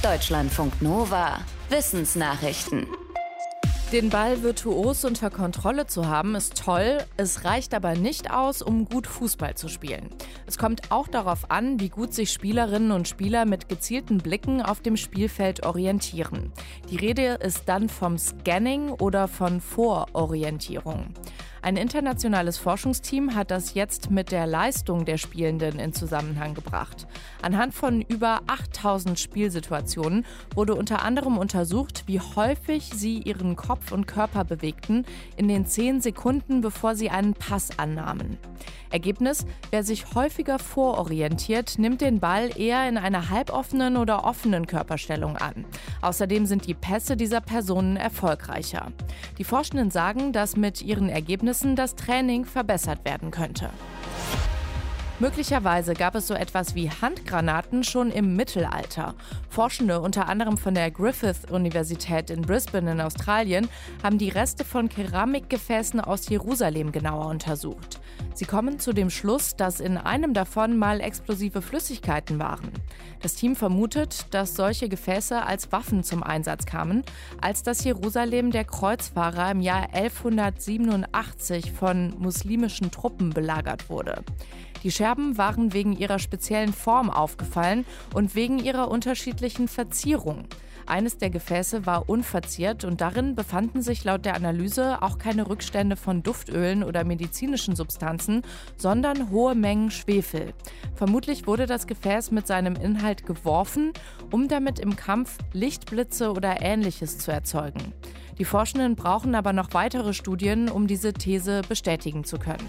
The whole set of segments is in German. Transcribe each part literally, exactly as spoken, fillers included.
Deutschlandfunk Nova. Wissensnachrichten. Den Ball virtuos unter Kontrolle zu haben, ist toll. Es reicht aber nicht aus, um gut Fußball zu spielen. Es kommt auch darauf an, wie gut sich Spielerinnen und Spieler mit gezielten Blicken auf dem Spielfeld orientieren. Die Rede ist dann vom Scanning oder von Vororientierung. Ein internationales Forschungsteam hat das jetzt mit der Leistung der Spielenden in Zusammenhang gebracht. Anhand von über achttausend Spielsituationen wurde unter anderem untersucht, wie häufig sie ihren Kopf und Körper bewegten in den zehn Sekunden, bevor sie einen Pass annahmen. Ergebnis: Wer sich häufiger vororientiert, nimmt den Ball eher in einer halboffenen oder offenen Körperstellung an. Außerdem sind die Pässe dieser Personen erfolgreicher. Die Forschenden sagen, dass mit ihren Ergebnissen das Training verbessert werden könnte. Möglicherweise gab es so etwas wie Handgranaten schon im Mittelalter. Forschende, unter anderem von der Griffith-Universität in Brisbane in Australien, haben die Reste von Keramikgefäßen aus Jerusalem genauer untersucht. Sie kommen zu dem Schluss, dass in einem davon mal explosive Flüssigkeiten waren. Das Team vermutet, dass solche Gefäße als Waffen zum Einsatz kamen, als das Jerusalem der Kreuzfahrer im Jahr elfhundertsiebenundachtzig von muslimischen Truppen belagert wurde. Die Scherben waren wegen ihrer speziellen Form aufgefallen und wegen ihrer unterschiedlichen Verzierung. Eines der Gefäße war unverziert und darin befanden sich laut der Analyse auch keine Rückstände von Duftölen oder medizinischen Substanzen, sondern hohe Mengen Schwefel. Vermutlich wurde das Gefäß mit seinem Inhalt geworfen, um damit im Kampf Lichtblitze oder Ähnliches zu erzeugen. Die Forschenden brauchen aber noch weitere Studien, um diese These bestätigen zu können.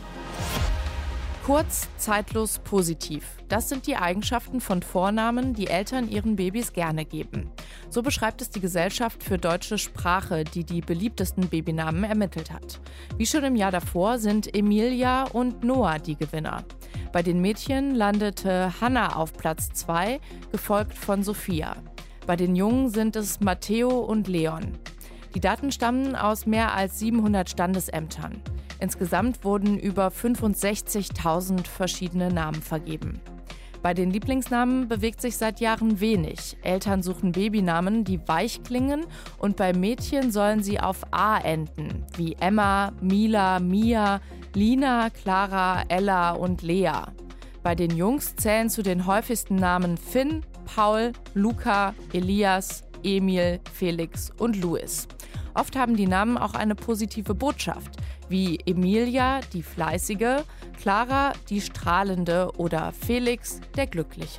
Kurz, zeitlos, positiv. Das sind die Eigenschaften von Vornamen, die Eltern ihren Babys gerne geben. So beschreibt es die Gesellschaft für deutsche Sprache, die die beliebtesten Babynamen ermittelt hat. Wie schon im Jahr davor sind Emilia und Noah die Gewinner. Bei den Mädchen landete Hannah auf Platz zwei, gefolgt von Sophia. Bei den Jungen sind es Matteo und Leon. Die Daten stammen aus mehr als siebenhundert Standesämtern. Insgesamt wurden über fünfundsechzigtausend verschiedene Namen vergeben. Bei den Lieblingsnamen bewegt sich seit Jahren wenig. Eltern suchen Babynamen, die weich klingen, und bei Mädchen sollen sie auf A enden, wie Emma, Mila, Mia, Lina, Clara, Ella und Lea. Bei den Jungs zählen zu den häufigsten Namen Finn, Paul, Luca, Elias, Emil, Felix und Louis. Oft haben die Namen auch eine positive Botschaft, wie Emilia, die Fleißige, Clara, die Strahlende oder Felix, der Glückliche.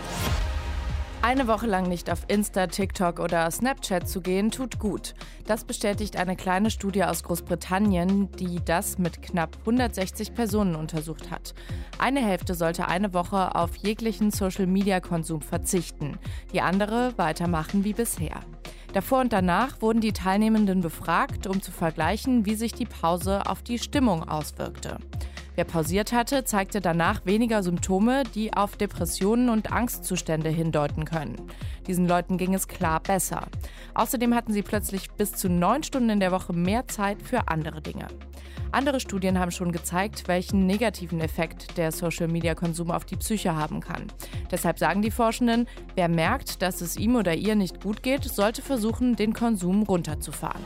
Eine Woche lang nicht auf Insta, TikTok oder Snapchat zu gehen, tut gut. Das bestätigt eine kleine Studie aus Großbritannien, die das mit knapp hundertsechzig Personen untersucht hat. Eine Hälfte sollte eine Woche auf jeglichen Social-Media-Konsum verzichten, die andere weitermachen wie bisher. Davor und danach wurden die Teilnehmenden befragt, um zu vergleichen, wie sich die Pause auf die Stimmung auswirkte. Wer pausiert hatte, zeigte danach weniger Symptome, die auf Depressionen und Angstzustände hindeuten können. Diesen Leuten ging es klar besser. Außerdem hatten sie plötzlich bis zu neun Stunden in der Woche mehr Zeit für andere Dinge. Andere Studien haben schon gezeigt, welchen negativen Effekt der Social-Media-Konsum auf die Psyche haben kann. Deshalb sagen die Forschenden, wer merkt, dass es ihm oder ihr nicht gut geht, sollte versuchen, den Konsum runterzufahren.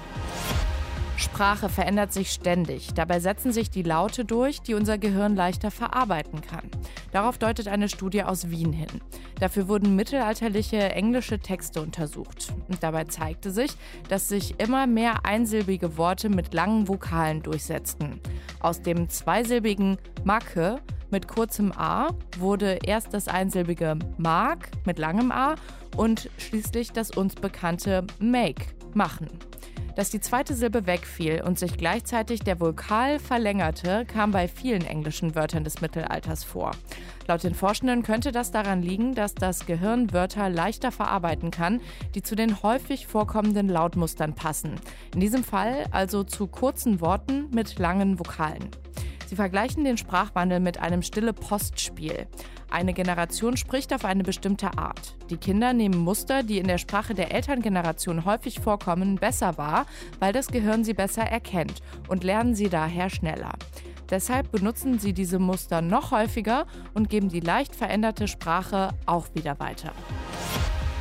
Sprache verändert sich ständig. Dabei setzen sich die Laute durch, die unser Gehirn leichter verarbeiten kann. Darauf deutet eine Studie aus Wien hin. Dafür wurden mittelalterliche englische Texte untersucht. Und dabei zeigte sich, dass sich immer mehr einsilbige Worte mit langen Vokalen durchsetzten. Aus dem zweisilbigen Macke mit kurzem A wurde erst das einsilbige Mark mit langem A und schließlich das uns bekannte Make, machen. Dass die zweite Silbe wegfiel und sich gleichzeitig der Vokal verlängerte, kam bei vielen englischen Wörtern des Mittelalters vor. Laut den Forschenden könnte das daran liegen, dass das Gehirn Wörter leichter verarbeiten kann, die zu den häufig vorkommenden Lautmustern passen. In diesem Fall also zu kurzen Worten mit langen Vokalen. Sie vergleichen den Sprachwandel mit einem Stille-Post-Spiel. Eine Generation spricht auf eine bestimmte Art. Die Kinder nehmen Muster, die in der Sprache der Elterngeneration häufig vorkommen, besser wahr, weil das Gehirn sie besser erkennt und lernen sie daher schneller. Deshalb benutzen sie diese Muster noch häufiger und geben die leicht veränderte Sprache auch wieder weiter.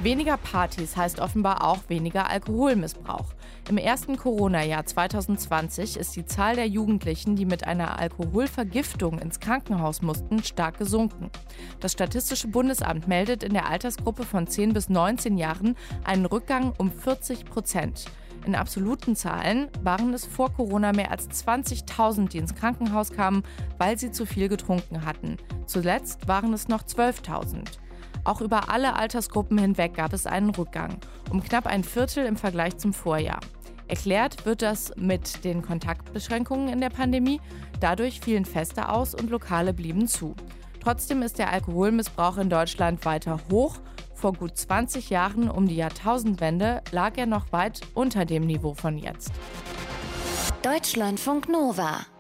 Weniger Partys heißt offenbar auch weniger Alkoholmissbrauch. Im ersten Corona-Jahr zwanzig zwanzig ist die Zahl der Jugendlichen, die mit einer Alkoholvergiftung ins Krankenhaus mussten, stark gesunken. Das Statistische Bundesamt meldet in der Altersgruppe von zehn bis neunzehn Jahren einen Rückgang um vierzig Prozent. In absoluten Zahlen waren es vor Corona mehr als zwanzigtausend, die ins Krankenhaus kamen, weil sie zu viel getrunken hatten. Zuletzt waren es noch zwölftausend. Auch über alle Altersgruppen hinweg gab es einen Rückgang, um knapp ein Viertel im Vergleich zum Vorjahr. Erklärt wird das mit den Kontaktbeschränkungen in der Pandemie. Dadurch fielen Feste aus und Lokale blieben zu. Trotzdem ist der Alkoholmissbrauch in Deutschland weiter hoch. Vor gut zwanzig Jahren, um die Jahrtausendwende, lag er noch weit unter dem Niveau von jetzt. Deutschlandfunk Nova